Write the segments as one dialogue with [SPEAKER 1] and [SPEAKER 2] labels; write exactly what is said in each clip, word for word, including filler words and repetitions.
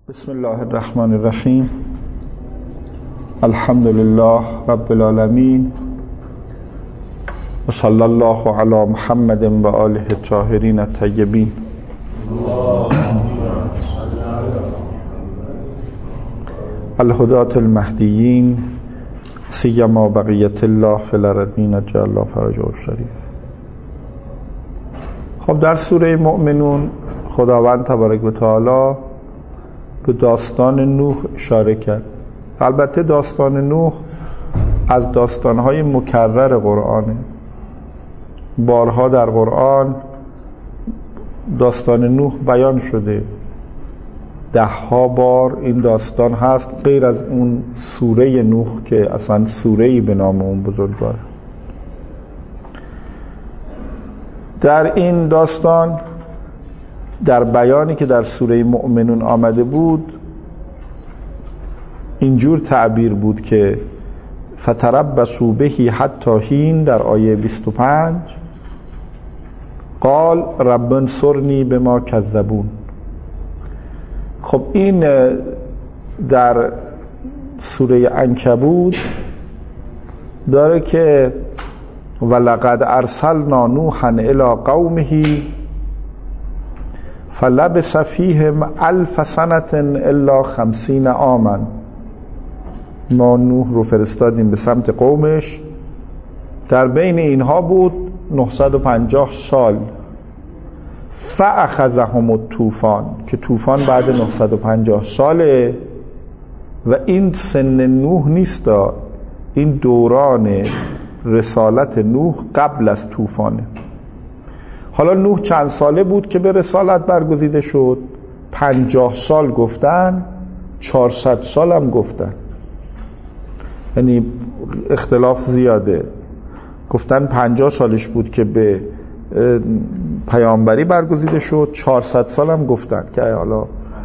[SPEAKER 1] بسم الله الرحمن الرحیم. الحمد لله رب العالمین و صلی الله علی محمد و آله الطاهرین الطیبین. الهداة المهدیین سیما بقیت الله فی الارضین عجل الله فرجه الشریف. خب در سوره مؤمنون خداوند تبارک و تعالی به داستان نوح اشاره کرد. البته داستان نوح از داستانهای مکرر قرآنه. بارها در قرآن داستان نوح بیان شده، ده ها بار این داستان هست، غیر از اون سوره نوح که اصلا سوره‌ای به نام اون بزرگواره. در این داستان در بیانی که در سوره مؤمنون آمده بود اینجور تعبیر بود که فتربصوا به حتی حین، در آیه بیست و پنج قال رب انصرنی بما کذبون. خب این در سوره عنکبوت داره که ولقد ارسلنا نوحا الی قومه فلبث فیهم الف سنة الا خمسین عاما. ما نوح رو فرستادیم به سمت قومش، در بین اینها بود نهصد و پنجاه سال. فاخذهم الطوفان، که طوفان بعد نهصد و پنجاه ساله و این سن نوح نیست، این دوران رسالت نوح قبل از طوفانه. حالا نوح چند ساله بود که به رسالت برگزیده شد؟ پنجاه سال گفتن، چهارصد سال هم گفتن، یعنی اختلاف زیاده. گفتن پنجاه سالش بود که به پیامبری برگزیده شد، چهارصد سال هم گفتن که حالا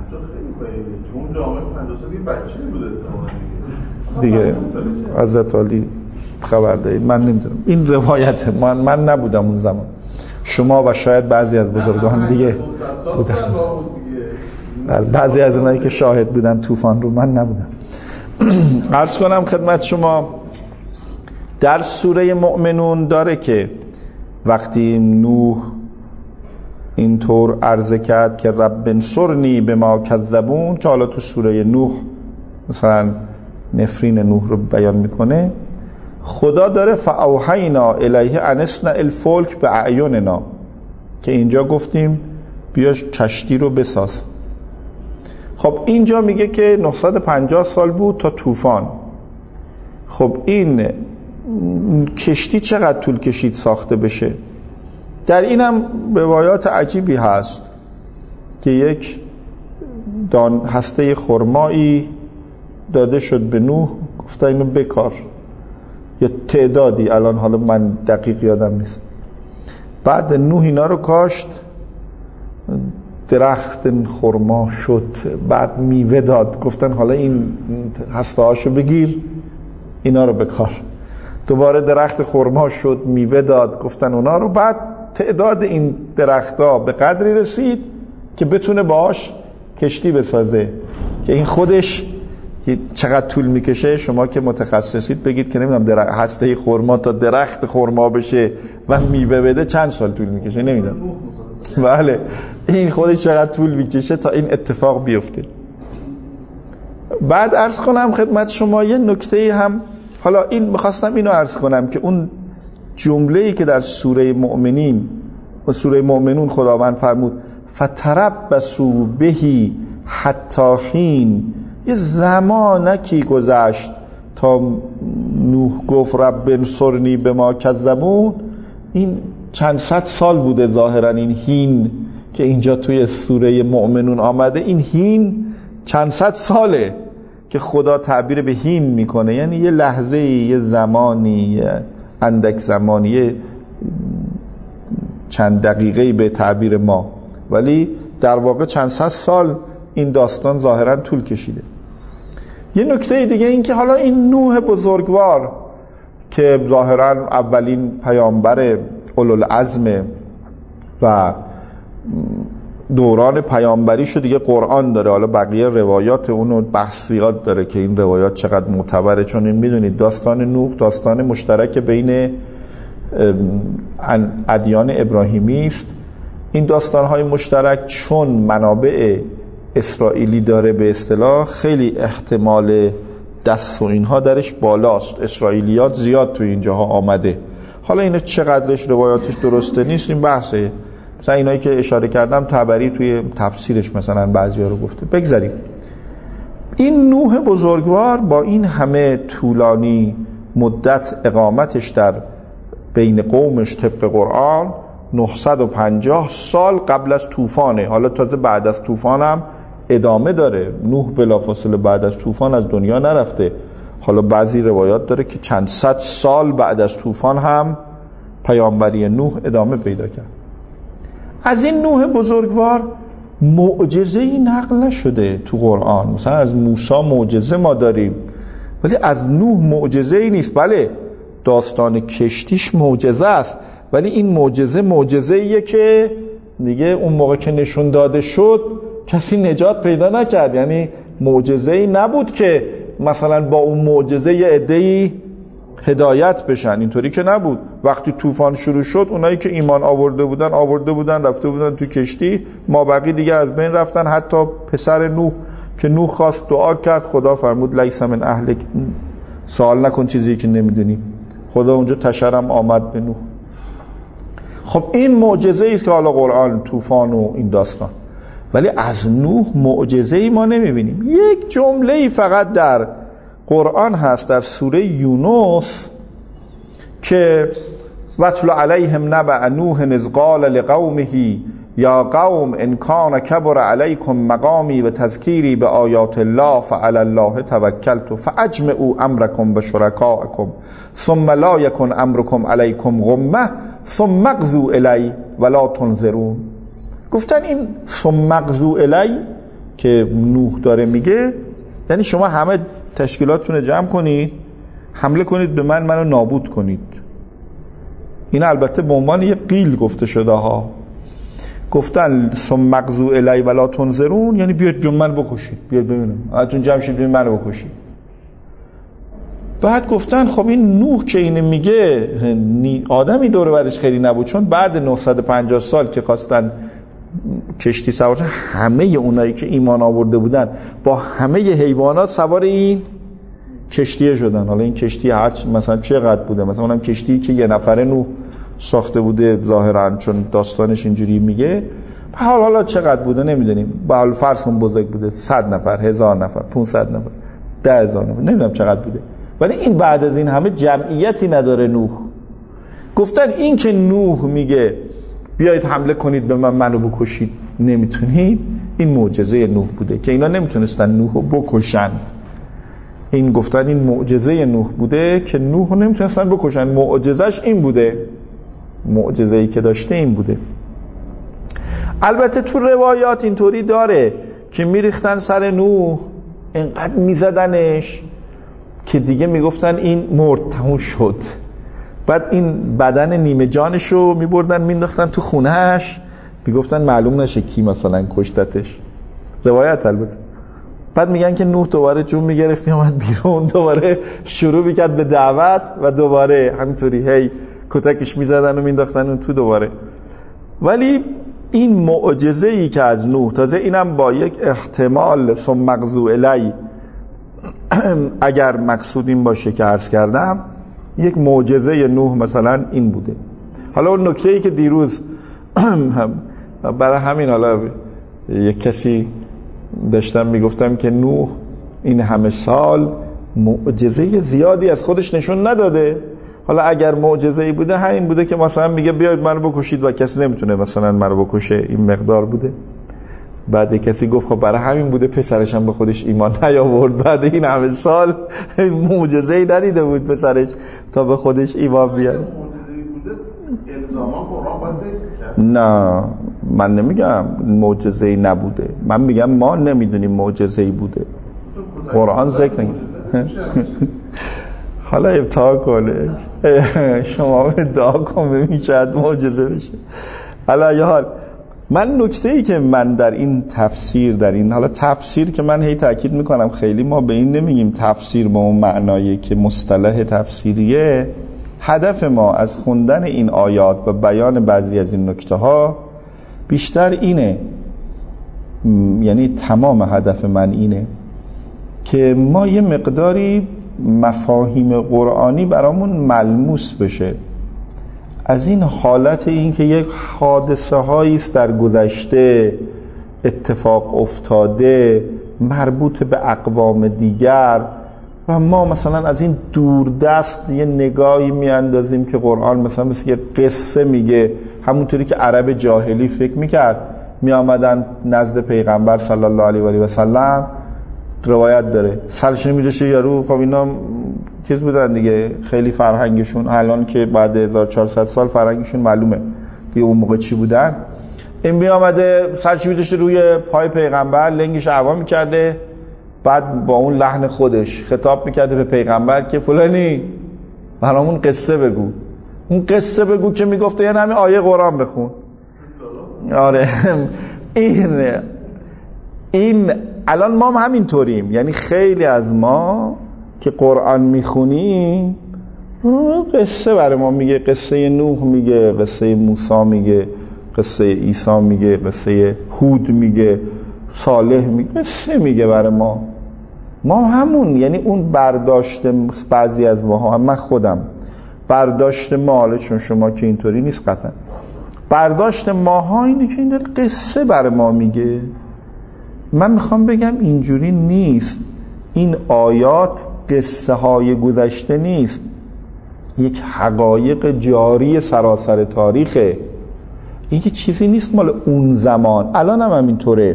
[SPEAKER 1] دیگه حضرت علی خبر دارید، من نمیدونم، این روایت من من نبودم اون زمان، شما و شاید بعضی از بزرگان دیگه بودن، بعضی از اونایی که شاهد بودن طوفان رو، من نبودم. عرض کنم خدمت شما در سوره مؤمنون داره که وقتی نوح اینطور عرضه کرد که رب انصرنی بما کذبون، که حالا تو سوره نوح مثلا نفرین نوح رو بیان میکنه، خدا داره فاوحینا الیه ان اصنع الفلک باعیننا، که اینجا گفتیم بیاش کشتی رو بساز. خب اینجا میگه که نهصد و پنجاه سال بود تا طوفان. خب این کشتی چقدر طول کشید ساخته بشه؟ در اینم روایات عجیبی هست که یک دان هسته خرمایی داده شد به نوح، گفته اینو بکار، یا تعدادی، الان حالا من دقیق یادم نیست. بعد نوح اینا رو کاشت، درخت خرما شد، بعد میوه داد، گفتن حالا این هسته هاشو بگیر اینا رو بکار. دوباره درخت خرما شد، میوه داد، گفتن اونا رو. بعد تعداد این درخت‌ها به قدری رسید که بتونه باهاش کشتی بسازه، که این خودش چقدر طول میکشه شما که متخصصید بگید که نمیدونم درخت هسته خرما تا درخت خرما بشه و میوه بده چند سال طول میکشه، نمیدونم. بله این خودش چقدر طول میکشه تا این اتفاق بیفته. بعد عرض کنم خدمت شما یه نکته هم، حالا این میخواستم اینو عرض کنم که اون جمله‌ای که در سوره مؤمنین و سوره مؤمنون خداوند فرمود فتربصوا به حتی حین، یه زمانکی گذشت تا نوح گفت رب انصرنی بما کذبون، این چند صد سال بوده ظاهرا. این هین که اینجا توی سوره مؤمنون آمده، این هین چند صد ساله که خدا تعبیر به هین میکنه، یعنی یه لحظه، یه زمانی، یه اندک زمانی، یه چند دقیقه به تعبیر ما، ولی در واقع چند صد سال این داستان ظاهرا طول کشیده. یه نکته دیگه این که حالا این نوح بزرگوار که ظاهرا اولین پیامبر اولوالعزم و دوران پیامبریشو دیگه قرآن داره. حالا بقیه روایات اونو بحثیات داره که این روایات چقدر معتبره، چون این میدونید داستان نوح داستان مشترک بین ادیان ابراهیمی است. این داستان‌های مشترک چون منابع اسرائیلی داره به اصطلاح خیلی احتمال دست و اینها درش بالاست. اسرائیلیات زیاد تو اینجاها آمده. حالا اینو چقدرش روایاتش درسته نیست این بحثه. مثلا اینایی که اشاره کردم طبری توی تفسیرش مثلا بعضیا رو گفته. بگذاریم. این نوح بزرگوار با این همه طولانی مدت اقامتش در بین قومش طبق قرآن نهصد و پنجاه سال قبل از طوفانه. حالا تازه بعد از طوفان هم ادامه داره. نوح بلافاصله بعد از طوفان از دنیا نرفته. حالا بعضی روایات داره که چند صد سال بعد از طوفان هم پیامبری نوح ادامه پیدا کرد. از این نوح بزرگوار معجزه‌ای نقل نشده تو قرآن. مثلا از موسی معجزه ما داریم ولی از نوح معجزه‌ای نیست. بله داستان کشتیش معجزه است ولی این معجزه معجزه‌ایه که دیگه اون موقع که نشون داده شد کسی نجات پیدا نکرد. یعنی معجزه‌ای نبود که مثلا با اون معجزه یه عده‌ای هدایت بشن. اینطوری که نبود. وقتی طوفان شروع شد اونایی که ایمان آورده بودن آورده بودن رفته بودن تو کشتی، ما بقی دیگه از بین رفتن. حتی پسر نوح که نوح خواست دعا کرد خدا فرمود لیس من اهلک، سوال نکن چیزی که نمیدونی. خدا اونجا تشرم آمد به نوح. خب این معجزه است که حالا قرآن طوفان و این داستان، ولی از نوح معجزه ای ما نمیبینیم. یک جمله ای فقط در قرآن هست در سوره یونس که وَاتْلُ عَلَيْهِمْ نَبَأَ نُوحٍ إِذْ قَالَ لِقَوْمِهِ یا قوم إِنْ كَانَ كَبُرَ عَلَيْكُمْ مَقَامِي وَتَذْكِيرِي بِآيَاتِ اللَّهِ فَعَلَى اللَّهِ تَوَكَّلْتُ فَأَجْمِعُوا أَمْرَكُمْ وَشُرَكَاءَكُمْ ثُمَّ لَا يَكُنْ أَمْرُكُمْ عَلَيْكُمْ غُمَّةً ثُمَّ اقْضُوا إِلَيَّ وَلَا تُنظِرُونِ. گفتن این ثُمَّ اقْضُوا إِلَيَّ که نوح داره میگه یعنی شما همه تشکیلاتتون رو جمع کنید حمله کنید به من، منو نابود کنید. این البته به عنوان یه قیل گفته شده ها. گفتن ثم اقضوا الی ولا تنظرون یعنی بیاید به من بکشید، بیاید ببینم هاتون جمع شید ببین منو بکشید. بعد گفتن خب این نوح که اینو میگه آدمی دور و برش خیلی نبود، چون بعد نهصد و پنجاه سال که خواستن کشتی سوار همه اونایی که ایمان آورده بودن با همه حیوانات سوار این کشتیه شدن. حالا این کشتی هر مثلا چقدر بوده، مثلا اونم کشتی که یه نفره نوح ساخته بوده ظاهرا چون داستانش اینجوری میگه. حالا حالا چقدر بوده نمیدونیم، با حال فرض کن بزرگ بوده، صد نفر، هزار نفر، پانصد نفر، ده هزار نفر، نمیدونم چقدر بوده. ولی این بعد از این همه جمعیتی نداره نوح. گفتن این که نوح میگه بیایید حمله کنید به من، منو بکشید نمیتونید، این معجزه نوح بوده که اینا نمیتونستن نوحو بکشن. این گفتن این معجزه نوح بوده که نوحو نمیتونستن بکشن. معجزش این بوده، معجزه‌ای که داشته این بوده. البته تو روایات اینطوری داره که میریختن سر نوح، اینقدر میزدنش که دیگه میگفتن این مرد، تموم شد. بعد این بدن نیمه جانشو میبردن مینداختن تو خونهش، میگفتن معلوم نشه کی مثلا کشتتش. روایت البته. بعد میگن که نوح دوباره جون میگرفت میامد بیرون، دوباره شروع میکرد به دعوت و دوباره همینطوری هی کتکش میزدن و مینداختن اون تو دوباره. ولی این معجزه ای که از نوح، تازه اینم با یک احتمال ثم اقضوا الی، اگر مقصود این باشه که عرض کردم یک معجزه نوح مثلا این بوده. حالا اون نکته ای که دیروز برای همین حالا یک کسی داشتم میگفتم که نوح این همه سال معجزه زیادی از خودش نشون نداده. حالا اگر معجزه‌ای بوده همین بوده که مثلا میگه بیاید منو بکشید و کسی نمیتونه مثلا منو بکشه، این مقدار بوده. بعد کسی گفت خب برای همین بوده پسرش هم به خودش ایمان نیاورد، بعد این همه سال معجزه‌ای ندیده بود پسرش تا به خودش ایمان بیاره.
[SPEAKER 2] معجزه‌ای بوده الزاما قرآن بازی کرد.
[SPEAKER 1] نه من نمیگم معجزه‌ای نبوده، من میگم ما نمیدونیم معجزه‌ای بوده، قرآن ذکر نمی‌کنه. حالا ابتدا کنه شما دعا کن ببین شاید معجزه بشه. حالا یه حال من نکته‌ای که من در این تفسیر، در این حالا تفسیر که من هی تاکید میکنم خیلی ما به این نمیگیم تفسیر به اون معنایی که مصطلح تفسیریه، هدف ما از خوندن این آیات و بیان بعضی از این نکته ها بیشتر اینه، یعنی تمام هدف من اینه که ما یه مقداری مفاهیم قرآنی برامون ملموس بشه. از این حالت این که یک حادثه هایی است در گذشته اتفاق افتاده مربوط به اقوام دیگر و ما مثلا از این دوردست یه نگاهی میاندازیم که قرآن مثلا مثل یه قصه میگه، همونطوری که عرب جاهلی فکر میکرد می آمدن نزد پیغمبر صلی الله علیه و آله و سلم، روایت داره سرشون میجشه یارو، خب اینا چیز بودن دیگه، خیلی فرهنگشون الان که بعد هزار و چهارصد سال فرهنگشون معلومه که اون موقع چی بودن. این می آمده سرش میجشه روی پای پیغمبر، لنگش عوا میکرده، بعد با اون لحن خودش خطاب میکرده به پیغمبر که فلانی برامون قصه بگو. اون قصه بگو که میگفته یعنی همین آیه قرآن بخون. آره این این الان ما هم همین طوریم، یعنی خیلی از ما که قرآن میخونیم قصه برای ما میگه، قصه نوح میگه، قصه موسی میگه، قصه عیسی میگه، قصه هود میگه، صالح میگه، قصه میگه برای ما. ما همون، یعنی اون برداشت بعضی از ما، من خودم برداشت ما، حالا چون شما که اینطوری نیست قطعا، برداشت ماها اینه که این دل قصه برای ما میگه. من میخوام بگم اینجوری نیست. این آیات قصه های گذشته نیست، یک حقایق جاری سراسر تاریخه. این که چیزی نیست مال اون زمان، الان هم همینطوره.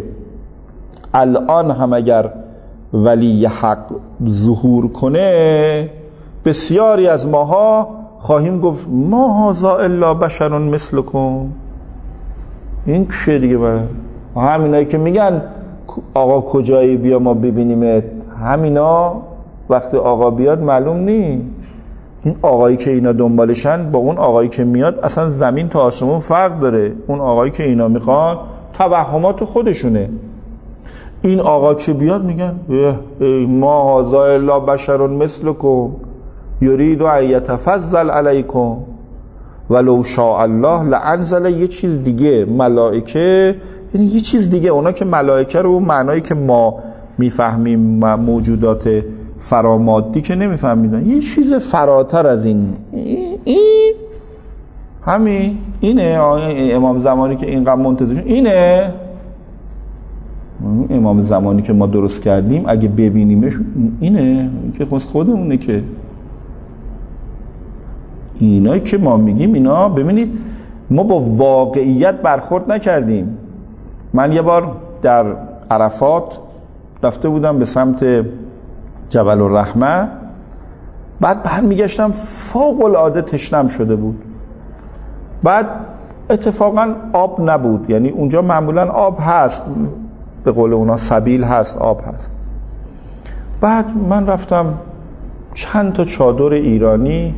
[SPEAKER 1] الان هم اگر ولی حق ظهور کنه بسیاری از ماها خواهیم گفت ما هذا الا بشر مثلکم. این چیه دیگه؟ برای همینایی که میگن آقا کجایی بیا ما ببینیمت، همینا وقتی آقا بیاد معلوم نی. این آقایی که اینا دنبالشن با اون آقایی که میاد اصلا زمین تا آسمون فرق داره. اون آقایی که اینا میخوان توهمات خودشونه. این آقا که بیاد میگن ما هذا الا بشر مثلکم یرید ان یتفضل علیکم ولو شاء الله لانزل. یه چیز دیگه ملائکه، یعنی یه چیز دیگه. اونا که ملائکه رو معنایی که ما میفهمیم موجودات فرامادی که نمیفهمیدن، یه چیز فراتر از این. این همین اینه امام زمانی که اینقدر منتظر اینه. امام زمانی که ما درست کردیم اگه ببینیمش اینه که خود خودمونه. که اینایی که ما میگیم اینا، ببینید ما با واقعیت برخورد نکردیم. من یه بار در عرفات رفته بودم به سمت جبل الرحمه، بعد برمیگشتم فوق العاده تشنم شده بود. بعد اتفاقا آب نبود، یعنی اونجا معمولا آب هست، به قول اونا سبیل هست، آب هست. بعد من رفتم چند تا چادر ایرانی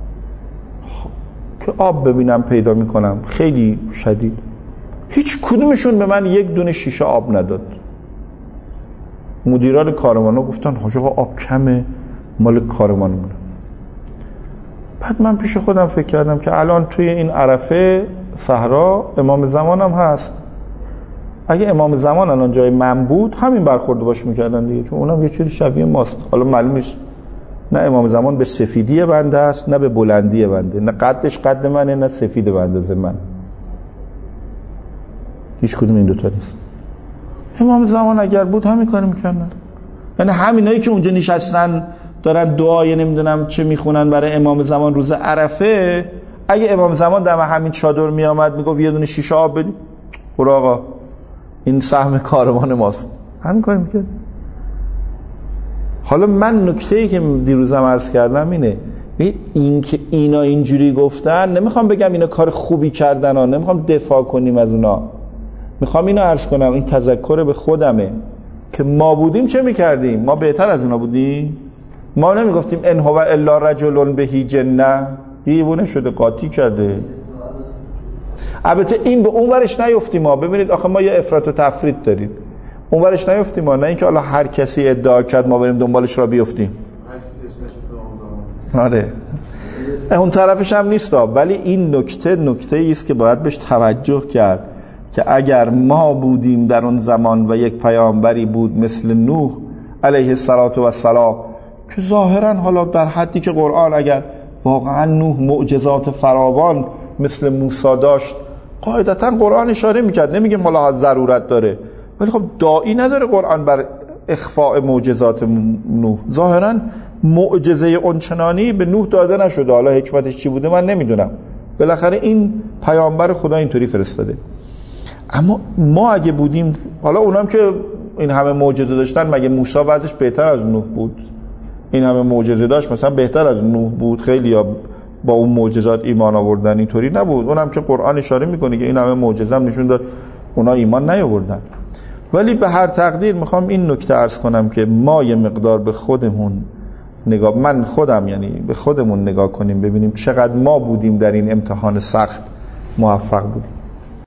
[SPEAKER 1] که آب ببینم پیدا میکنم، خیلی شدید. هیچ کدومشون به من یک دونه شیشه آب نداد. مدیران کارمانا گفتن حاج آقا آب کمه، مال کارمانمونه. بعد من پیش خودم فکر کردم که الان توی این عرفه صحرا امام زمان هم هست. اگه امام زمان الان جای من بود همین برخورد باش میکردن دیگه، چون اونم یه چیزی شبیه ماست. حالا معلوم نیست نه امام زمان به سفیدی بنده است نه به بلندی بنده، نه قدش قد منه نه سفید بنده از من، هیچ کدوم این دوتا نیست. امام زمان اگر بود همین کارو میکردن. یعنی همینایی که اونجا نشستن دارن دعای نمیدونم چه میخونن برای امام زمان روز عرفه، اگه امام زمان دم همین چادر میامد میگفت یه دونه شیشه آب بدید، برو آقا این سهم کاروان ماست، همین کار میکرد. حالا من نکته‌ای که دیروزم عرض کردم اینه، این که اینا اینجوری گفتن، نمیخوام بگم اینا کار خوبی کردن ها، نمیخوام دفاع کنیم از اونا، میخوام اینو عرض کنم، این تذکر به خودمه که ما بودیم چه میکردیم. ما بهتر از اونا بودیم. ما نمیگفتیم ان هو الا رجل بهی جنه، دیوونه شده قاطی کرده. البته این به اون ورش نیفتیم ما. ببینید آخه ما یه افراط و تفرید داریم، اون ورش نیفتیم ما، نه اینکه حالا هر کسی ادعا کرد ما بریم دنبالش را بیفتیم. آره اون طرفش هم نیست، ولی این نکته نکته ایست که باید بهش توجه کرد که اگر ما بودیم در اون زمان و یک پیامبری بود مثل نوح علیه السلام که ظاهرا حالا در حدی که قرآن اگر واقعا نوح معجزات فراوان مثل موسی داشت قاعدتا قرآن اشاره میکرد، نمیگیم حالا ضرورت داره، ولی خب داعی نداره قرآن بر اخفاء معجزات نوح. ظاهرا معجزه اونچنانی به نوح داده نشده، حالا حکمتش چی بوده من نمیدونم، بالاخره این پیامبر خدا اینطوری فرستاده. اما ما اگه بودیم، حالا اونام که این همه معجزه داشتن، مگه موسی وضعش بهتر از نوح بود؟ این همه معجزه داشت مثلا بهتر از نوح بود؟ خیلی ها با اون معجزات ایمان آوردن، اینطوری نبود. اونم که قرآن اشاره میکنه که این همه معجزه هم نشون داد اونا ایمان نیاوردن. ولی به هر تقدیر میخوام این نکته عرض کنم که ما یه مقدار به خودمون نگاه، من خودم یعنی به خودمون نگاه کنیم، ببینیم چقدر ما بودیم در این امتحان سخت موفق بودیم.